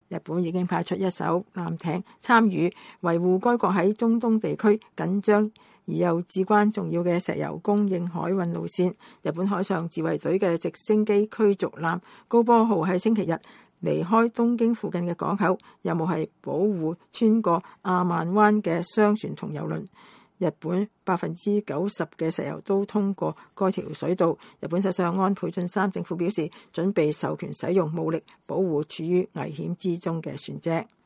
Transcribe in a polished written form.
日本已經派出一艘艦艇參與維護該國喺中東地區緊張而又至關重要嘅石油供應海運路線。日本海上自衛隊嘅直升機驅逐艦高波號喺星期日離開東京附近嘅港口，任務係保護穿過亞曼灣嘅商船同油輪。日本90%嘅石油都通過該條水道。日本首相安倍晉三政府表示，準備授權使用武力保護處於危險之中嘅船隻。